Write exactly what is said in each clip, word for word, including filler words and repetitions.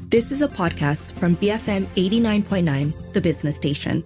This is a podcast from B F M eighty-nine point nine, the business station.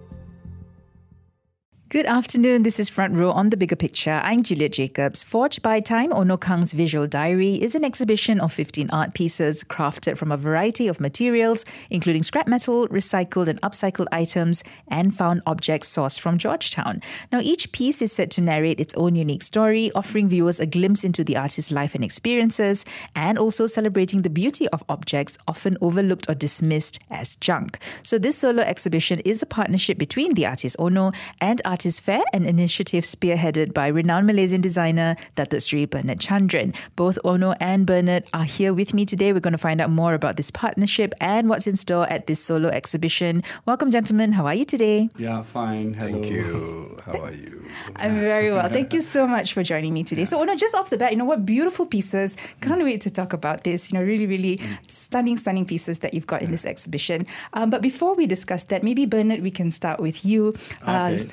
Good afternoon. This is Front Row on The Bigger Picture. I'm Juliet Jacobs. Forged by Time, Ono Kang's Visual Diary is an exhibition of fifteen art pieces crafted from a variety of materials, including scrap metal, recycled and upcycled items, and found objects sourced from Georgetown. Now, each piece is set to narrate its own unique story, offering viewers a glimpse into the artist's life and experiences, and also celebrating the beauty of objects often overlooked or dismissed as junk. So this solo exhibition is a partnership between the artist Ono and Artist Fair, an initiative spearheaded by renowned Malaysian designer Datuk Seri Bernard Chandran. Both Ono and Bernard are here with me today. We're going to find out more about this partnership and what's in store at this solo exhibition. Welcome, gentlemen. How are you today? Yeah, fine. Hello. Thank you. How are you? I'm very well. Thank you so much for joining me today. Yeah. So, Ono, just off the bat, you know what beautiful pieces. Can't wait to talk about this. You know, really, really stunning, stunning pieces that you've got in this exhibition. Um, but before we discuss that, maybe Bernard, we can start with you. Okay.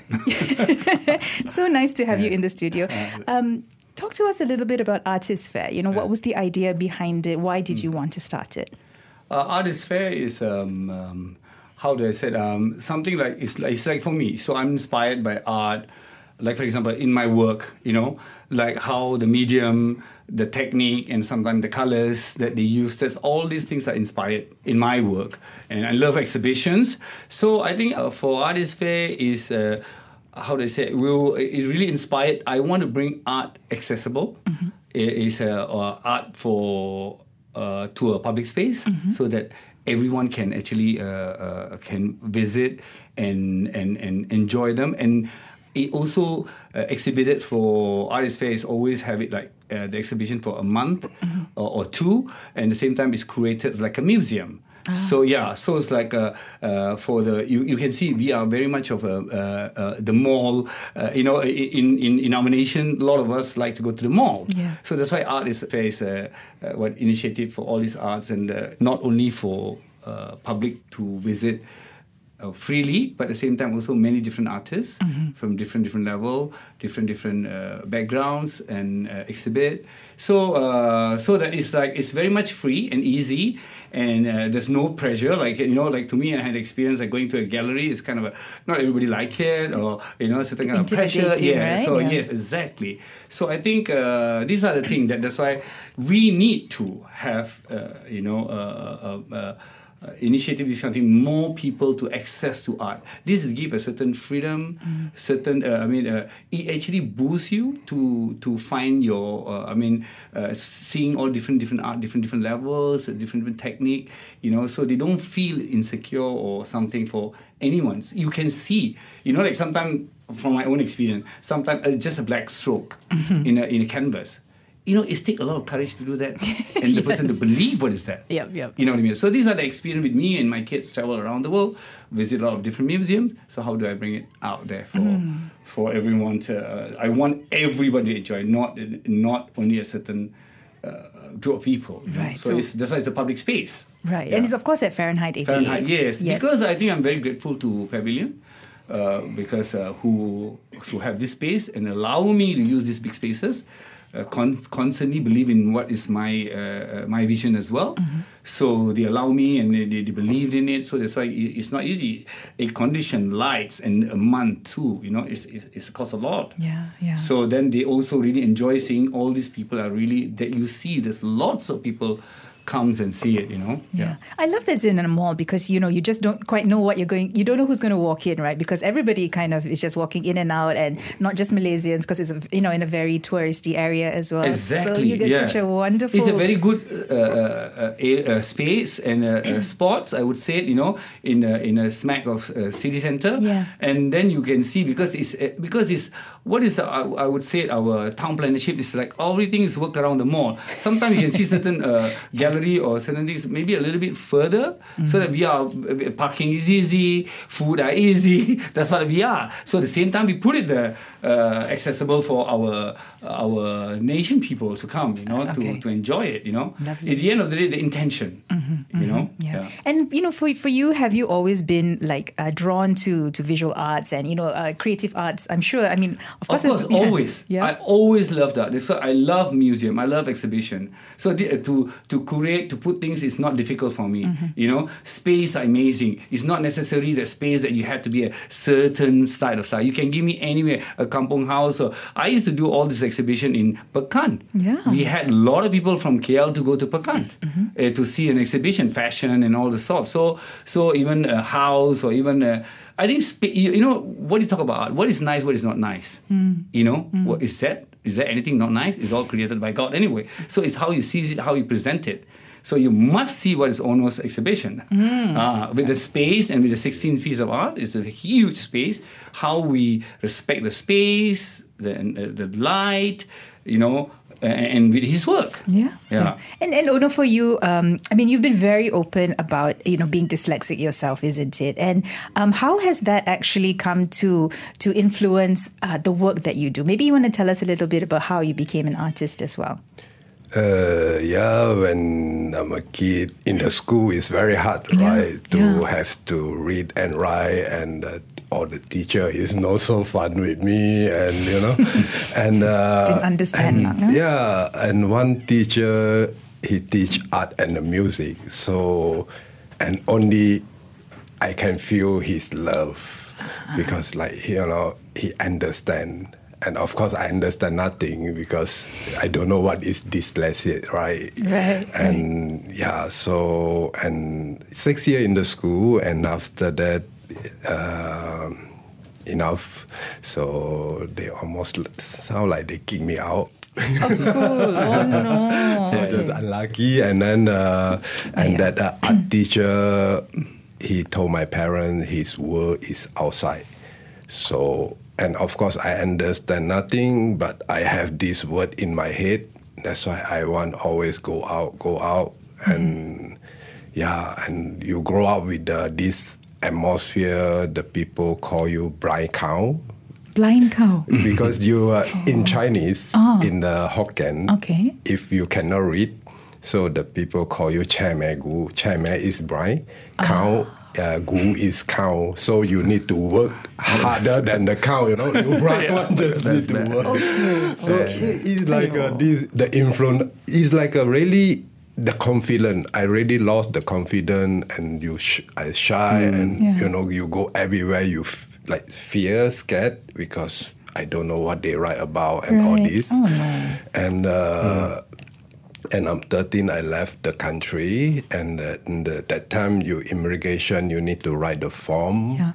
Uh, so nice to have yeah. you in the studio. Um, talk to us a little bit about Artist Fair. You know, what was the idea behind it? Why did you want to start it? Uh, Artist Fair is um, um, how do I say it? Um, something like it's, like it's like for me. So I'm inspired by art. Like, for example, in my work, you know, like how the medium, the technique, and sometimes the colors that they use, that's all these things are inspired in my work. And I love exhibitions. So I think uh, for Artist Fair is, uh, how do I say it? We'll, it really inspired. I want to bring art accessible. Mm-hmm. It is uh, uh, art for uh, to a public space mm-hmm. so that everyone can actually uh, uh, can visit and, and, and enjoy them. And it also uh, exhibited for Artist Fair is always have it like uh, the exhibition for a month mm-hmm. or, or two, and at the same time it's curated like a museum. Ah. So yeah, so it's like a, uh, for the you, you can see we are very much of a uh, uh, the mall. Uh, you know, in, in in our nation, a lot of us like to go to the mall. Yeah. So that's why Artist Fair is a uh, what initiative for all these arts, and uh, not only for uh, public to visit. Uh, freely, but at the same time also many different artists mm-hmm. from different different level, different different uh, backgrounds and uh, exhibit. So uh, so that is like it's very much free and easy, and uh, there's no pressure. Like you know, like to me, I had experience like going to a gallery. It's kind of a not everybody like it, or you know, certain kind of pressure. Yeah. Right? So yeah. yes, exactly. So I think uh, these are the things that that's why we need to have uh, you know. Uh, uh, uh, Uh, initiative, this kind of thing, more people to access to art. This is give a certain freedom, mm. certain. Uh, I mean, uh, it actually boosts you to to find your. Uh, I mean, uh, seeing all different different art, different different levels, different different technique. You know, so they don't feel insecure or something for anyone. You can see. You know, like sometimes from my own experience, sometimes uh, just a black stroke mm-hmm. in a in a canvas. You know, it takes a lot of courage to do that, and the yes. person to believe what is that. Yep, yep. You know what I mean? So these are the experience with me and my kids travel around the world, visit a lot of different museums. So how do I bring it out there for mm. for everyone to? Uh, I want everybody to enjoy, not not only a certain uh, group of people. Right. So, so it's, that's why it's a public space. Right, yeah. and it's of course at Fahrenheit eighty-eight. Fahrenheit, yes. yes. Because I think I'm very grateful to Pavilion. Uh, because uh, who who have this space and allow me to use these big spaces, uh, con- constantly believe in what is my uh, my vision as well. Mm-hmm. So they allow me and they, they believed in it. So that's why it, it's not easy. A condition, lights, and a month too. You know, it's it's, it's cost a lot. Yeah, yeah. So then they also really enjoy seeing all these people are really that you see. There's lots of people. Comes and see it, you know. Yeah. yeah, I love this in a mall because you know you just don't quite know what you're going. You don't know who's going to walk in, right? Because everybody kind of is just walking in and out, and not just Malaysians, because it's a, you know in a very touristy area as well. Exactly. So you get yes. such a wonderful. It's a very good uh, uh, uh, uh, space and uh, uh, spots. I would say, you know, in a, in a smack of uh, city center. Yeah. And then you can see because it's uh, because it's what is uh, I would say our town plannership is like everything is worked around the mall. Sometimes you can see certain uh, gallery or certain things maybe a little bit further mm-hmm. so that we are parking is easy, food are easy. That's what we are. So at the same time we put it there uh, accessible for our our nation people to come, you know, okay. to, to enjoy it, you know. Lovely. At the end of the day, the intention. Mm-hmm. you know. Yeah. yeah, and you know, for for you, have you always been like uh, drawn to to visual arts and you know uh, creative arts? I'm sure. I mean, of course, of course, yeah. always. Yeah. I always loved art. So I love museum. I love exhibition. So the, uh, to to curate, to put things is not difficult for me. Mm-hmm. You know, space are amazing. It's not necessarily the space that you have to be a certain style of style. You can give me anywhere, a kampong house. Or I used to do all this exhibition in Pekan. Yeah. We had a lot of people from K L to go to Pekan mm-hmm. uh, to see an exhibition, fashion and all the stuff. So so even a house or even a, I think spa- you, you know what you talk about art. What is nice? What is not nice? Mm. You know, mm. what is that? Is there anything not nice? It's all created by God anyway. So it's how you see it, how you present it. So you must see what is Ono's exhibition. Mm. Uh, with the space and with the sixteenth piece of art, it's a huge space. How we respect the space, the uh, the light, you know, and with his work. Yeah. Yeah. yeah. And and Ono, for you, um, I mean, you've been very open about, you know, being dyslexic yourself, isn't it? And um, how has that actually come to to influence uh, the work that you do? Maybe you want to tell us a little bit about how you became an artist as well. Uh, yeah, when I'm a kid in the school, it's very hard, yeah. right? To yeah. have to read and write, and uh, or the teacher is not so fun with me, and you know, and uh, didn't understand. And, that, no? Yeah, and one teacher, he teach art and the music, so and only I can feel his love uh-huh. because, like, you know, he understand. And of course, I understand nothing because I don't know what is dyslexia, right? Right. And right. yeah, so, and six years in the school, and after that, uh, enough. So they almost sound like they kick me out. Of school? Oh no. So that's unlucky. And then, uh, and yeah. that uh, art teacher, he told my parents his work is outside. So, and of course, I understand nothing, but I have this word in my head. That's why I want always go out, go out. Mm-hmm. And yeah, and you grow up with uh, this atmosphere, the people call you blind cow. Blind cow? Because you are oh. in Chinese, oh. in the Hokkien, okay. if you cannot read, so the people call you Chai Me Gu. Chai Me is blind, cow. Oh. Uh, gu is cow, so you need to work harder than the cow, you know. You yeah, one just need to work. Okay. So okay. It, it's like a, this, the influence is like a really the confidence. I really lost the confidence, and you sh- I shy, mm. and yeah. you know you go everywhere. You f- like fear, scared because I don't know what they write about and right. all this, oh, no. and. Uh, mm. And I'm thirteen, I left the country, and uh, in the, that time, you immigration, you need to write the form. Yeah.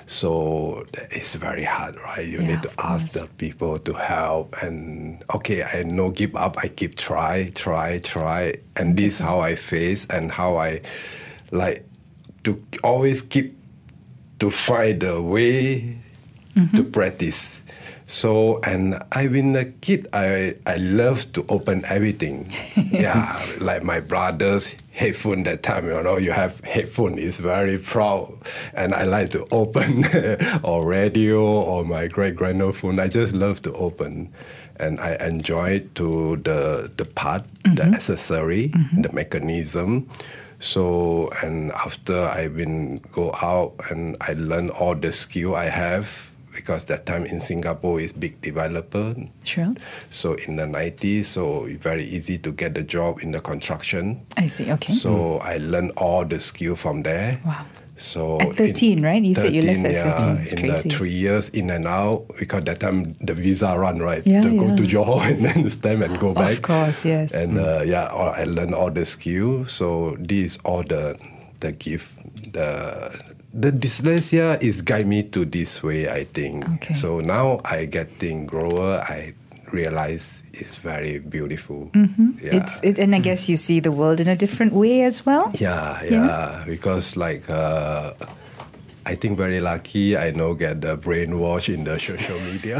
So it's very hard, right? You yeah, need to ask the people to help. And okay, I no give up. I keep try, try, try. And this is how I face and how I like to always keep to find a way mm-hmm. to practice. So, and I've been a kid, I I love to open everything. Yeah, like my brother's headphone that time, you know, you have headphone is very proud. And I like to open or radio or my great-grandmother phone. I just love to open. And I enjoy to the, the part, mm-hmm. the accessory, mm-hmm. the mechanism. So, and after I've been go out and I learn all the skill I have, because that time in Singapore is big developer. Sure. So in the nineties, so very easy to get a job in the construction. I see, okay. So mm. I learned all the skill from there. Wow. So at thirteen, right? You thirteen, said you left at yeah, thirteen. It's in crazy. the three years in and out, because that time the visa run, right? Yeah, to yeah. go to Johor and then stamp and go back. Of course, yes. And uh, yeah, I learned all the skill. So this all the the gift, the the dyslexia is guide me to this way, I think. Okay. So now I getting grower, I realize it's very beautiful. Mm-hmm. Yeah. It's it, and I guess you see the world in a different way as well. Yeah, yeah, yeah. because like uh, I think very lucky. I know get the brainwash in the social media.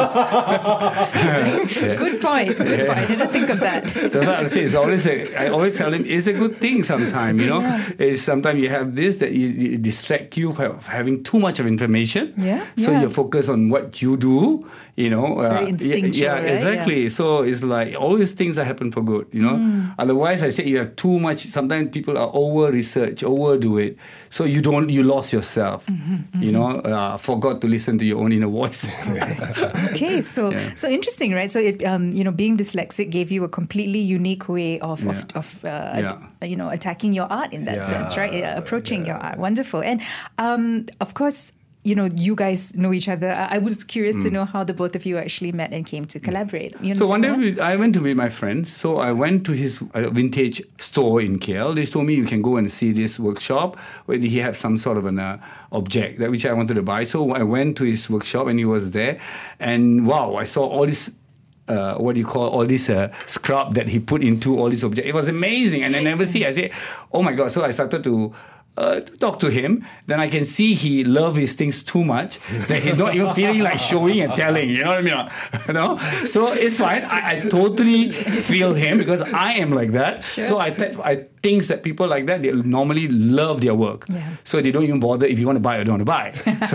Good point. Good point. I didn't think of that. That's what I say. It's always a, I always tell him it's a good thing sometimes, you know. Yeah. It's sometimes you have this that you, you distract you by having too much of information. Yeah. So yeah. you focus on what you do, you know. It's very uh, instinctual, yeah, right? exactly. Yeah. So it's like all these things that happen for good, you know. Mm. Otherwise, I say you have too much. Sometimes people are over research, overdo it. So you don't, you lost yourself, mm-hmm, mm-hmm. you know, uh, forgot to listen to your own inner voice. Okay, okay so yeah. so interesting, right? So it, um, you know, being dyslexic gave you a completely unique way of, yeah. of, of uh, yeah. you know, attacking your art in that yeah. sense, right? Yeah, approaching yeah. your art. Wonderful. And um, of course, you know, you guys know each other. I was curious mm. to know how the both of you actually met and came to collaborate. You so one day we, I went to meet my friends. So I went to his uh, vintage store in K L. They told me you can go and see this workshop where he had some sort of an uh, object that which I wanted to buy. So I went to his workshop and he was there. And wow, I saw all this Uh, what do you call all this uh, scrub that he put into all these objects. It was amazing. And I never see, I said, oh my God. So I started to uh, talk to him. Then I can see he loves his things too much that he's not even feeling like showing and telling. You know what I mean? You know? So it's fine. I, I totally feel him because I am like that. Sure. So I, th- I think that people like that, they normally love their work. Yeah. So they don't even bother if you want to buy or don't want to buy. So,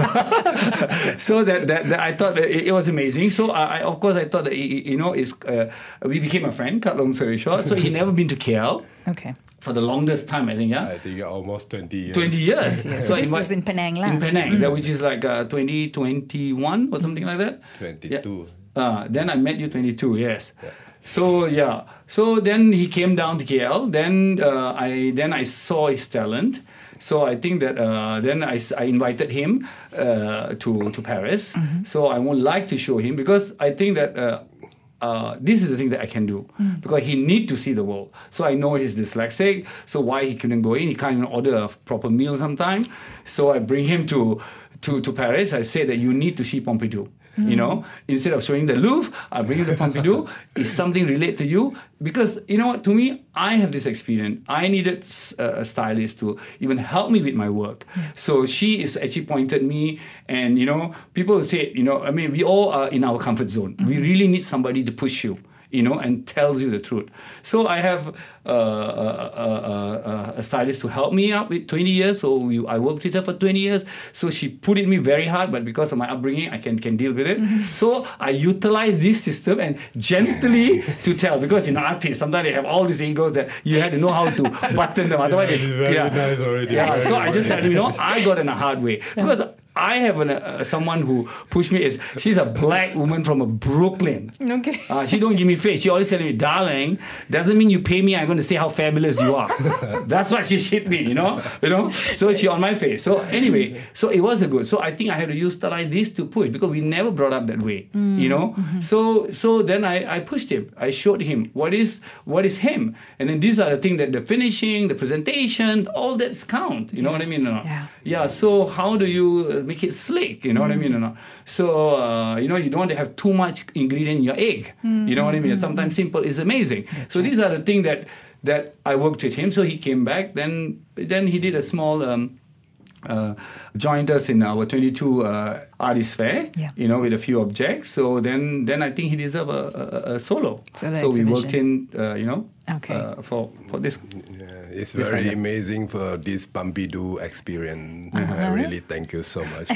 so that, that, that I thought that it, it was amazing. So I, I, of course, I thought that, you know, it's, uh, we became a friend, cut long story short. So he never been to K L. Okay. For the longest time, I think, yeah? I think almost twenty years. twenty years. twenty years. So this in, was in Penang, lah. In Penang, mm. that, which is like uh, twenty twenty-one or something like that. twenty-two. Yeah. Uh, then I met you twenty-two, yes. Yeah. So, yeah. So then he came down to K L. Then uh, I then I saw his talent. So I think that uh, then I, I invited him uh, to, to Paris. Mm-hmm. So I would like to show him because I think that... Uh, Uh, this is the thing that I can do mm. because he need to see the world. So I know he's dyslexic. So why he couldn't go in? He can't even order a proper meal sometimes. So I bring him to to, to Paris. I say that you need to see Pompidou. Mm. You know, instead of showing the Louvre, I bring him to Pompidou. Is something relate to you? Because you know what? To me, I have this experience. I needed a, a stylist to even help me with my work. Yeah. So she is actually pointed me, and you know, people say, you know, I mean, we all are in our comfort zone. Mm-hmm. We really need somebody to push you, you know, and tells you the truth. So I have uh, a, a, a, a stylist to help me out with twenty years. So we, I worked with her for twenty years. So she put it me very hard, but because of my upbringing, I can, can deal with it. Mm-hmm. So I utilize this system and gently to tell, because you know, artists, sometimes they have all these egos that you have to know how to button them. Otherwise, it's very yeah. nice already. Yeah. Very So I just tell nice. you, you know, I got in a hard way because I have an, uh, someone who pushed me. Is she's a black woman from a Brooklyn. Okay. Uh, she don't give me face. She always telling me, darling, doesn't mean you pay me. I'm going to say how fabulous you are. That's why she hit me, you know, you know. So she on my face. So anyway, so it was a good. So I think I had to utilize this to push because we never brought up that way, mm. you know. Mm-hmm. So so then I, I pushed him. I showed him what is what is him, and then these are the things that the finishing, the presentation, all that's count. You know yeah. what I mean? Or not? Yeah. Yeah. So how do you make it slick? You know mm. what I mean? Or not? So uh, you know, you don't want to have too much ingredient in your egg. Mm. You know what I mean? Sometimes simple is amazing. That's so right. These are the things that that I worked with him. So he came back. Then then he did a small. Um, Uh, joined us in our twenty-two uh, artist fair, yeah. you know, with a few objects. So then, then I think he deserved a, a, a solo. Solo so we exhibition. worked in, uh, you know, okay. uh, for for this. Yeah, it's this very time. amazing for this Pompidou experience. Uh-huh. I really thank you so much.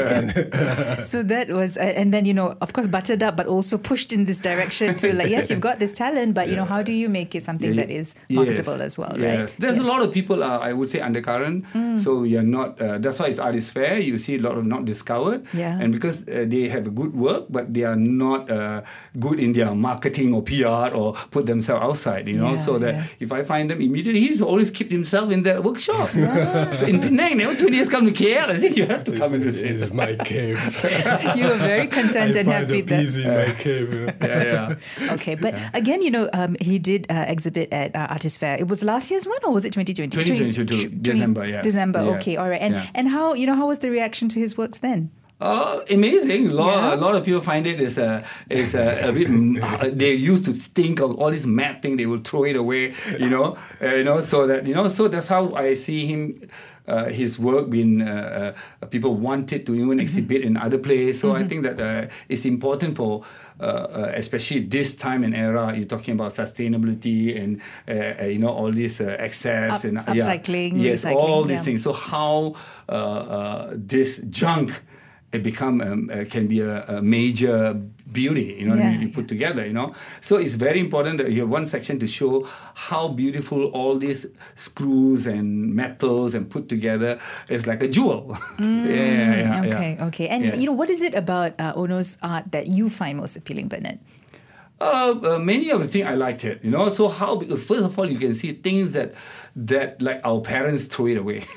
So that was, uh, and then you know, of course, buttered up, but also pushed in this direction to like, yes, you've got this talent, but you know, how do you make it something Yeah, that is marketable yes, as well, yes. right? There's yes. a lot of people, uh, I would say, undercurrent. Mm. So you're not. Uh, that's why it's artist fair. You see a lot of not discovered, yeah. and because uh, they have a good work, but they are not uh, good in their marketing or P R or put themselves outside. You know, Yeah, so that yeah. if I find them immediately, he's always kept himself in the workshop. Yeah. So in Penang, never twenty years come to K L. I think you have to come into This this. is my cave. You were very content I and find happy the peace that. in my cave. You know? Yeah, yeah. Okay, but again, you know, um, he did uh, exhibit at uh, Artist Fair. It was last year's one, or was it twenty twenty? twenty twenty-two, December, yes. December, Yeah. okay, all right. And Yeah. and how you know how was the reaction to his works then? Uh, amazing. A lot, Yeah. a lot of people find it is a is a, a bit. uh, They used to think of all this mad thing. They will throw it away. You know, uh, you know. So that you know. So that's how I see him. Uh, his work being uh, uh, people want it to even exhibit in other places. So I think that uh, it's important for. Uh, uh, especially this time and era, you're talking about sustainability and uh, uh, you know all this uh, access Up- and upcycling, yeah, yes, recycling, all these yeah. things. So how uh, uh, this junk it become um, uh, can be a, a major beauty, you know, Yeah, you, you put together, you know. So it's very important that you have one section to show how beautiful all these screws and metals and put together is like a jewel. yeah, yeah, yeah, Okay, yeah. okay. And Yeah. you know, what is it about uh, Ono's art that you find most appealing, Bernard? Uh, uh, many of the things I liked it, you know. So how? First of all, you can see things that that like our parents throw it away.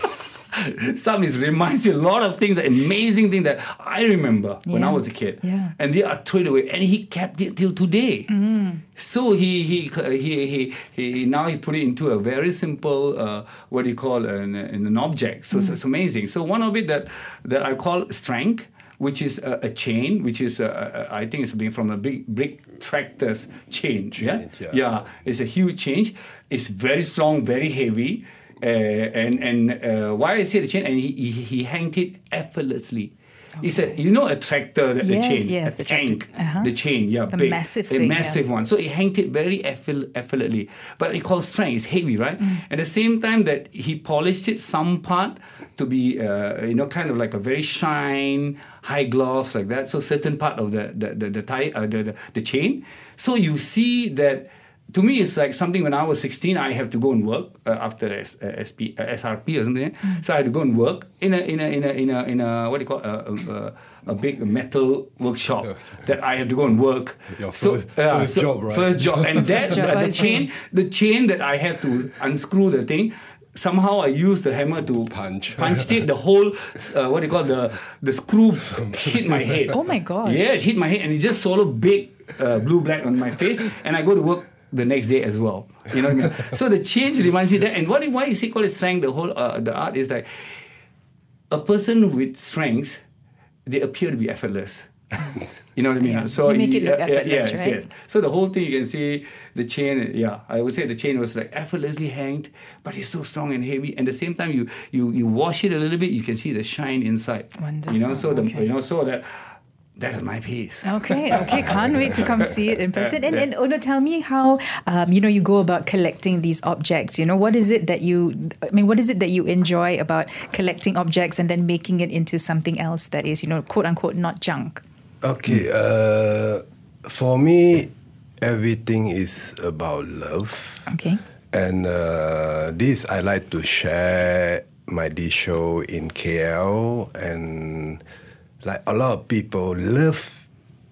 Some is reminds you a lot of things, amazing things that I remember when I Yeah. was a kid, Yeah. and they are thrown away, and he kept it till today. So he he he he, he now he put it into a very simple uh, what do you call an, an object. So it's, it's amazing. So one of it that that I call strength, which is a, a chain, which is, a, a, I think it's being from a big brick tractor's chain. yeah? Change, yeah. yeah, it's a huge change. It's very strong, very heavy. Uh, and and uh, why I say the chain, and he, he, he hanged it effortlessly. He said, you know a tractor, the, Yes, the chain, yes, a the tractor. tank, Uh-huh. the chain, yeah, The big, massive a thing, yeah. massive one. So he hanged it very effort- effortlessly. But it called strength, it's heavy, right? Mm. At the same time that he polished it, some part to be, uh, you know, kind of like a very shine, high gloss like that. So certain part of the the the, the tie, uh, the, the the chain. So you see that. To me, it's like something when I was sixteen, I have to go and work uh, after S, uh, S P, uh, S R P or something. Mm. So I had to go and work in a in a in a in a, in a what do you call uh, a, a, a big metal workshop that I had to go and work. Your so first- first job, right? First job, and that First job, the, I the see. chain, the chain that I had to unscrew the thing. Somehow I used the hammer to Punch. punched it. The whole uh, what do you call the the screw hit my head. Oh my gosh. Yeah, it hit my head, and it just sort of big uh, blue black on my face, and I go to work the next day as well. You know what I mean? So the change reminds me that. And what why is he called it strength? The whole uh, the art is like a person with strength, they appear to be effortless. You know what I mean? Yeah. So You make he- it look uh, effortless, yes, right? yes. So the whole thing you can see the chain. Yeah, I would say the chain was like effortlessly hanged, but it's so strong and heavy. And at the same time, you you you wash it a little bit, you can see the shine inside. Wonderful, You know, so the okay. you know so that. That is my piece. Okay, okay. Can't wait to come see it in person. And, Yeah. and Ono, tell me how um, you know you go about collecting these objects. You know, what is it that you? I mean, what is it that you enjoy about collecting objects and then making it into something else that is, you know, quote unquote, not junk? Okay, uh, for me, everything is about love. Okay. And uh, this I like to share my this show in K L, and like a lot of people love,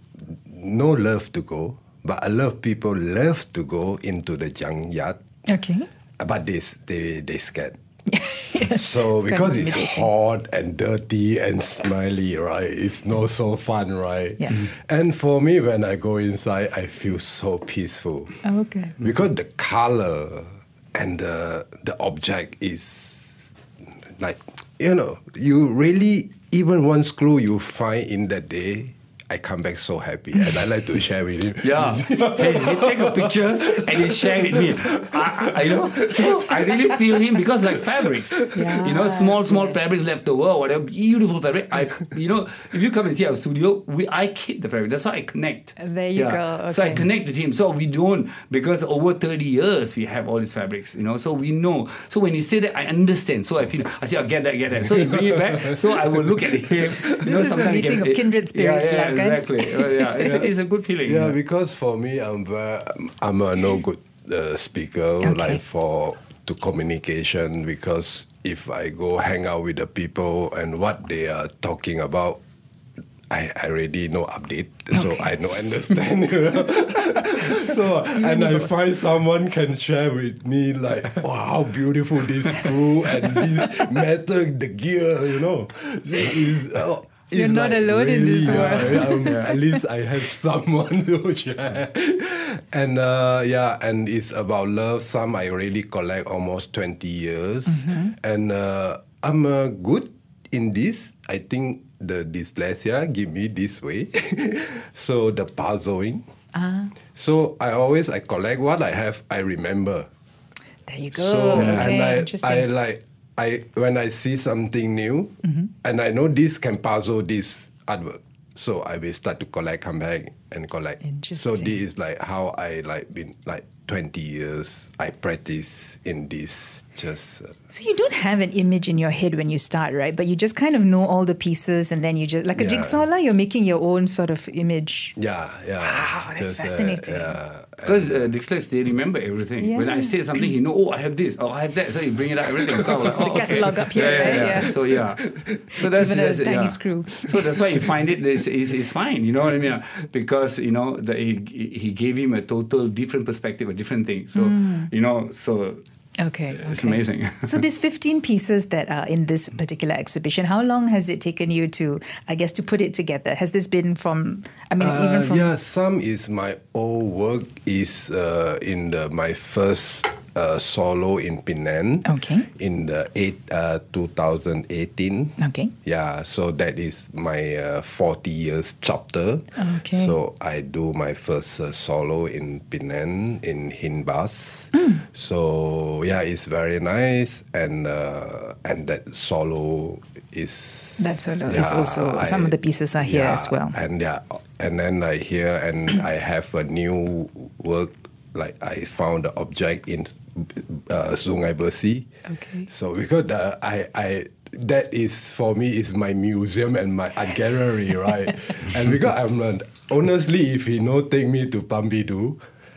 no love to go, but a lot of people love to go into the junkyard, Okay. but they they they scared. So It's quite because it's intimidating. hot and dirty and smelly, right? It's not so fun, right? Yeah. Mm. And for me, when I go inside, I feel so peaceful Okay. because the color and the the object is like, you know, you really, even one screw you find in that day, I come back so happy, and I like to share with him. Yeah, he, he take a pictures and he share with me. I, I, you know, so I really feel him because like fabrics, you know, small small fabrics left over, or whatever, beautiful fabric. I, you know, if you come and see our studio, we I keep the fabric. That's why I connect. There you go, So I okay. connect with him. So we don't, because over thirty years we have all these fabrics, you know. So we know. So when he say that, I understand. So I feel, I say, I get that, get that. So he bring it back. So I will look at him. You know, This is a sometimes he meeting can- of kindred spirits, Yeah, yeah, lah, kan? exactly. Uh, yeah, it's, A, it's a good feeling. Yeah, because for me, I'm very, I'm a no good uh, speaker, Okay. like for to communication. Because if I go hang out with the people and what they are talking about, I, I already know update, so Okay. I know understand. You know? So and I find someone can share with me like, wow, how beautiful this screw and this metal, the gear, you know. So it's, uh, So you're it's not alone in this yeah, world. yeah, um, at least I have someone to share. And uh, yeah, and it's about love. Some I already collect almost twenty years. And uh, I'm uh, good in this. I think the dyslexia give me this way. So the puzzling. Ah, So I always I collect what I have. I remember. there you go. So okay, and I interesting. I like I when I see something new, and I know this can puzzle this artwork. So I will start to collect, come back and collect. So Interesting. this is like how I like been like twenty years. I practice in this just. Uh, So you don't have an image in your head when you start, right? But you just kind of know all the pieces, and then you just like a Yeah. jigsaw, lah. You're making your own sort of image. yeah, yeah. Wow, that's just, uh, fascinating. yeah. Because uh, dyslexics, they remember everything. When I Yeah. say something, he know, oh, I have this, oh, I have that. So you bring it out, everything. So I'm like, oh, The catalogue okay. up here, yeah, yeah, right? yeah. Yeah. So yeah. So that's, Even a that's tiny yeah. screw. So that's why you find it is is is fine. You know what I mean? Because you know the, he he gave him a total different perspective, a different thing. So you know, so Okay, it's okay. amazing. So these fifteen pieces that are in this particular exhibition, how long has it taken you to, I guess, to put it together? Has this been from, I mean, even Uh, from... yeah, some is my old work is uh, in the my first uh, solo in Penang. Okay. In the eight uh, twenty eighteen. Okay. Yeah, so that is my uh, forty years chapter. Okay. So I do my first uh, solo in Penang in Hinbas. Mm. So yeah, it's very nice, and uh, and that solo is That solo is also- some of the pieces are here yeah, as well. and yeah, and then I hear and I have a new work. Like I found the object in uh, Sungai Besi. Okay. So because the, I I that is for me is my museum and my art gallery, right? And because I'm uh, honestly, if you know, take me to Pambidu,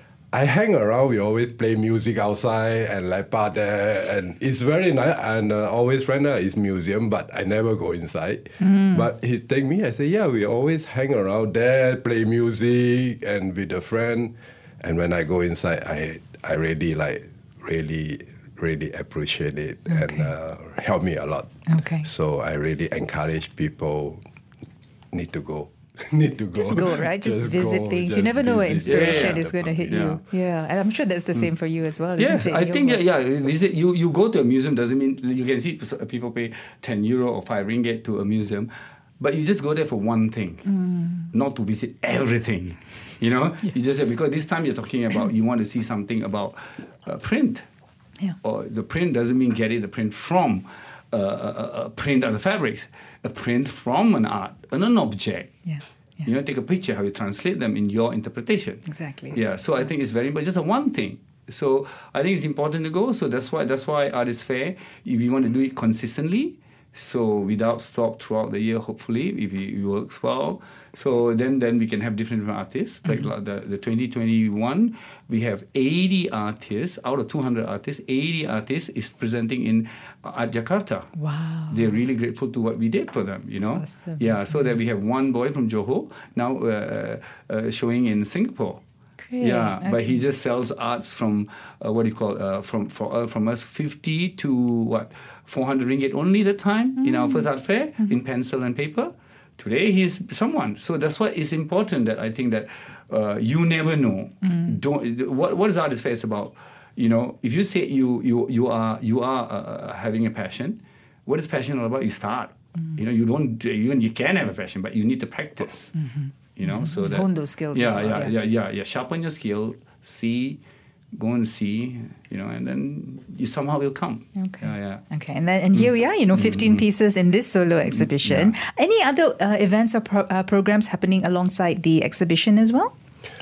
I hang around. We always play music outside and like part there, and it's very nice. And uh, always friend uh, is museum, but I never go inside. But he take me. I say, yeah, we always hang around there, play music, and with a friend. And when I go inside, I I really like really really appreciate it and uh, help me a lot. Okay. So I really encourage people need to go. Need to go. Just go, right? Just, visit go, things. just You never know where visit. inspiration Yeah. is going to hit Yeah. you. Yeah, and I'm sure that's the same for you as well, Yes, isn't it? I Your think work? yeah, yeah. Visit you you go to a museum doesn't mean you can see people pay ten euro or five ringgit to a museum, but you just go there for one thing, not to visit everything. You know, you just because this time you're talking about you want to see something about uh, print. Yeah. Or the print doesn't mean getting the print from uh, a, a print of the fabrics, a print from an art, an, an object. Yeah. Yeah. You know, take a picture, how you translate them in your interpretation. Exactly. Yeah. So I think it's very important. Just a one thing. So I think it's important to go. So that's why that's why art is fair. If you want to do it consistently, so without stop throughout the year, hopefully, if it, it works well. So then then we can have different, different artists. Like Mm-hmm. the, the twenty twenty-one, we have eighty artists. Out of two hundred artists, eighty artists is presenting in uh, Art Jakarta. Wow. They're really grateful to what we did for them, you know. That's awesome. Yeah, so that we have one boy from Johor now uh, uh, showing in Singapore. Great. Yeah, but he Okay. just sells arts from uh, what do you call uh, from for, uh, from us fifty to what four hundred ringgit only that time in our first art fair in pencil and paper. Today he's someone. So that's why it's important that I think that uh, you never know. Don't what what is artist fair is about. You know, if you say you you you are you are uh, having a passion, what is passion all about? You start. You know, you don't even you can have a passion, but you need to practice. You know, so that Hone those skills Yeah, as well, yeah, yeah. yeah, yeah, yeah. Sharpen your skill. See, go and see. You know, and then you somehow will come. Okay. Yeah, yeah. Okay, and then and here we are, you know, fifteen pieces in this solo exhibition. Any other uh, events or pro- uh, programs happening alongside the exhibition as well?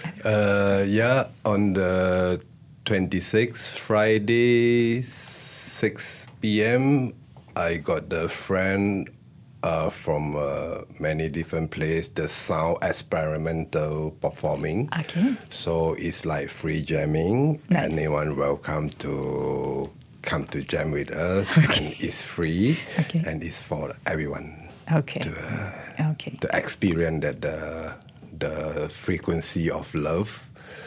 Uh, yeah, on the twenty-sixth, Friday, six p.m., I got the friend uh, from uh, many different places, the sound experimental performing. Okay. So it's like free jamming. Nice. Anyone welcome to come to jam with us. And it's free Okay. and it's for everyone Okay. to, uh, Okay. to experience that the the frequency of love.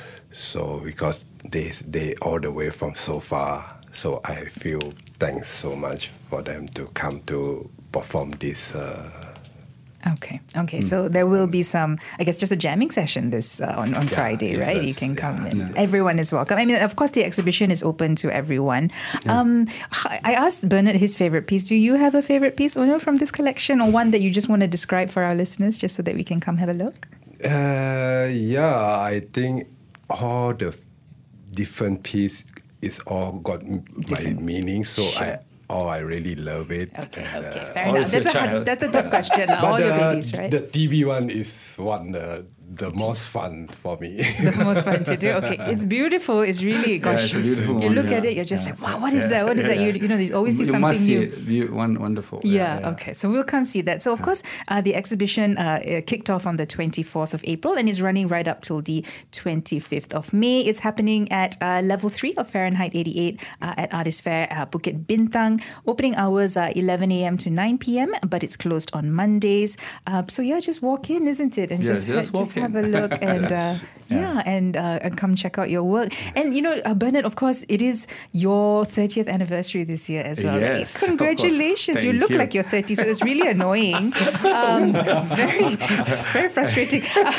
So because they they all the way from so far, so I feel thanks so much for them to come to perform this uh, Okay. Okay. Mm. So there will be some, I guess, just a jamming session this uh, on, on Yeah, Friday, yes, right? that's- You can come yeah, in. yeah. Everyone is welcome. I mean, of course, the exhibition is open to everyone. Um, I asked Bernard his favorite piece. Do you have a favorite piece, Ono, from this collection, or one that you just want to describe for our listeners, just so that we can come have a look? Uh, yeah, I think all the different piece is all got m- my Different. meaning. So Sure. I, oh, I really love it. Okay. And, Okay. uh, Fair all enough. the That's a, hard, child. that's a tough question. Uh, all but your the, babies, right? the T V one is one uh, the most fun for me. The most fun to do. Okay, it's beautiful. It's really, gosh, it's a beautiful you one, look yeah. at it, you're just Yeah. like, wow, what is Yeah. that? What is Yeah, that? You, yeah. you know, there's always see you something must see new. it. Be- one, wonderful. Yeah, okay. So we'll come see that. So, of course, uh, the exhibition uh, it kicked off on the twenty-fourth of April and is running right up till the twenty-fifth of May. It's happening at uh, level three of Fahrenheit eighty-eight uh, at Artist Fair, uh, Bukit Bintang. Opening hours are eleven a.m. to nine p.m., but it's closed on Mondays. Uh, so, yeah, just walk in, isn't it? And Yeah, just, just ha- walk just have a in. look and, uh, yeah, and, uh, and come check out your work. And, you know, uh, Bernard, of course, it is your thirtieth anniversary this year as well. right? Yes, of course. Congratulations. You Thank look you. like you're thirty, so it's really annoying. Um, very, very frustrating.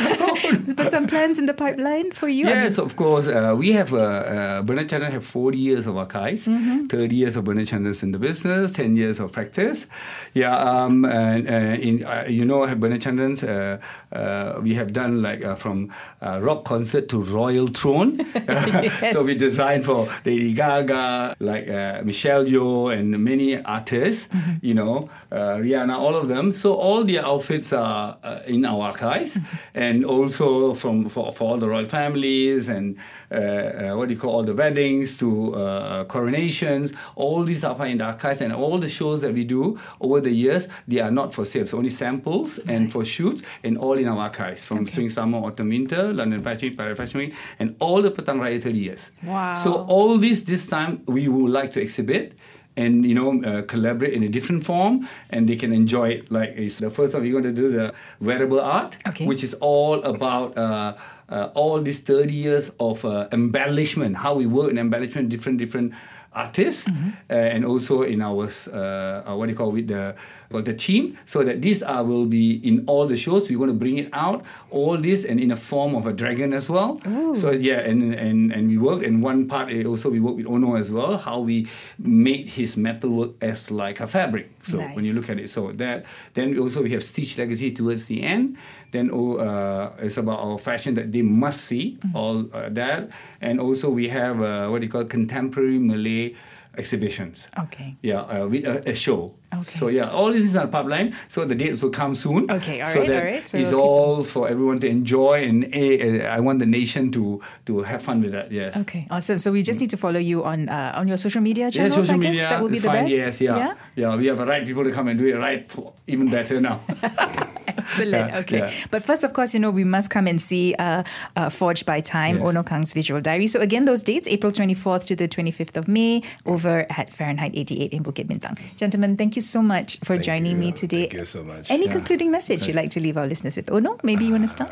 But some plans in the pipeline for you? I mean- Yes, of course. Uh, we have, uh, uh, Bernard Chandran have forty years of archives, Mm-hmm. thirty years of Bernard Chandran's in the business, ten years of practice. Yeah, um, and, uh, in, uh, you know, Bernard Chandran's, uh, uh, we have done like uh, from uh, rock concert to royal throne. Yes. So we designed for Lady Gaga, like uh, Michelle Yeoh and many artists, Mm-hmm. you know, uh, Rihanna, all of them. So all their outfits are uh, in our archives, Mm-hmm. and also from for, for all the royal families and uh, uh, what do you call all the weddings to uh, coronations. All these are in the archives, and all the shows that we do over the years, they are not for sale. So only samples and for shoots, and all in our archives from Okay. Spring, Summer, Autumn, Winter, London Fashion Week, Paris Fashion Week, and all the Petang Raya thirty years. Wow. So all this this time we would like to exhibit and, you know, uh, collaborate in a different form, and they can enjoy it. Like it's the first one, we're going to do the wearable art, Okay. which is all about uh, uh, all these thirty years of uh, embellishment, how we work in embellishment, different different artists, Mm-hmm. uh, and also in our uh, uh, what do you call with the called the team, so that these are will be in all the shows. We're going to bring it out all this and in a form of a dragon as well. So yeah, and and and we worked, and one part uh, also we worked with Ono as well, how we made his metalwork as like a fabric. So when you Nice. look at it, so that then we also we have Stitch Legacy towards the end. Then oh, uh, it's about our fashion that they must see, all uh, that, and also we have uh, what do you call contemporary Malay exhibitions. Okay. Yeah, uh, with a, a show. Okay. So yeah, all this is on the pipeline. So the dates will come soon. Okay, all so right, that all right. So it's we'll keep- all for everyone to enjoy, and uh, I want the nation to to have fun with that. Yes. Okay, awesome. So we just need to follow you on uh, on your social media Yeah, channels, social I guess? media That would be is the fine. best? Yes, yeah. yeah, We have the right people to come and do it right, for, even better now. Excellent. Yeah, Okay. yeah. But first, of course, you know, we must come and see uh, uh, Forged by Time, Yes. Ono Kang's visual diary. So again, those dates, April twenty-fourth to the twenty-fifth of May over at Fahrenheit eighty-eight in Bukit Bintang. Gentlemen, thank you so much for Thank joining you. me today. Thank you so much. Any Yeah. concluding message you'd like to leave our listeners with? Ono, maybe you want to start?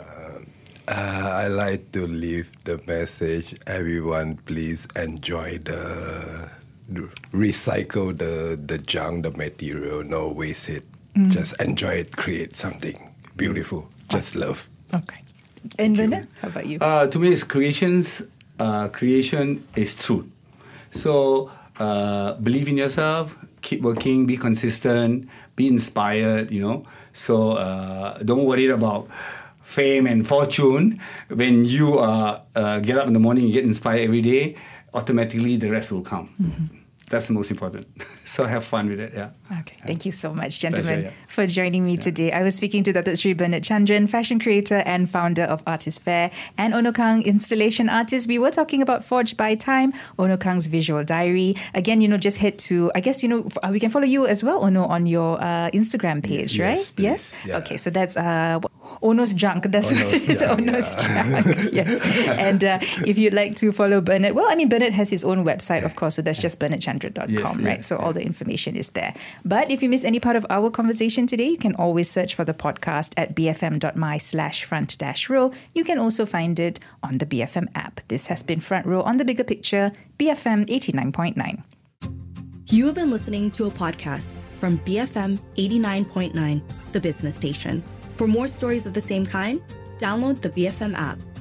Uh, I like to leave the message. Everyone, please enjoy the recycle the the junk, the material. No waste it. Just enjoy it. Create something beautiful. Just love. Okay. And Bernard, how about you? Uh, to me, it's creations. Uh, creation is truth. So uh, believe in yourself. Keep working. Be consistent. Be inspired. You know. So uh, don't worry about fame and fortune. When you uh, uh, get up in the morning, you get inspired every day. Automatically, the rest will come. Mm-hmm. That's the most important. So have fun with it. Yeah. Okay, thank you so much, gentlemen, Pleasure, yeah. for joining me today. I was speaking to Datuk Sri Bernard Chandran, fashion creator and founder of Artist Fair, and Ono Kang, installation artist. We were talking about Forged by Time, Ono Kang's visual diary. Again, you know, just head to, I guess, you know, f- uh, we can follow you as well, Ono, on your uh, Instagram page, Yes, right? please. Yes? Yeah. Okay, so that's uh, Ono's Junk. That's what Ono's it is, Junk, Ono's yeah. Junk. Yes. And uh, if you'd like to follow Bernard, well, I mean, Bernard has his own website, of course, so that's just bernard chandran dot com, Yes, right? yes, So all yeah. the information is there. But if you miss any part of our conversation today, you can always search for the podcast at bfm.my slash front dash row. You can also find it on the B F M app. This has been Front Row on the Bigger Picture, B F M eighty-nine point nine. You have been listening to a podcast from B F M eighty-nine point nine, the business station. For more stories of the same kind, download the B F M app.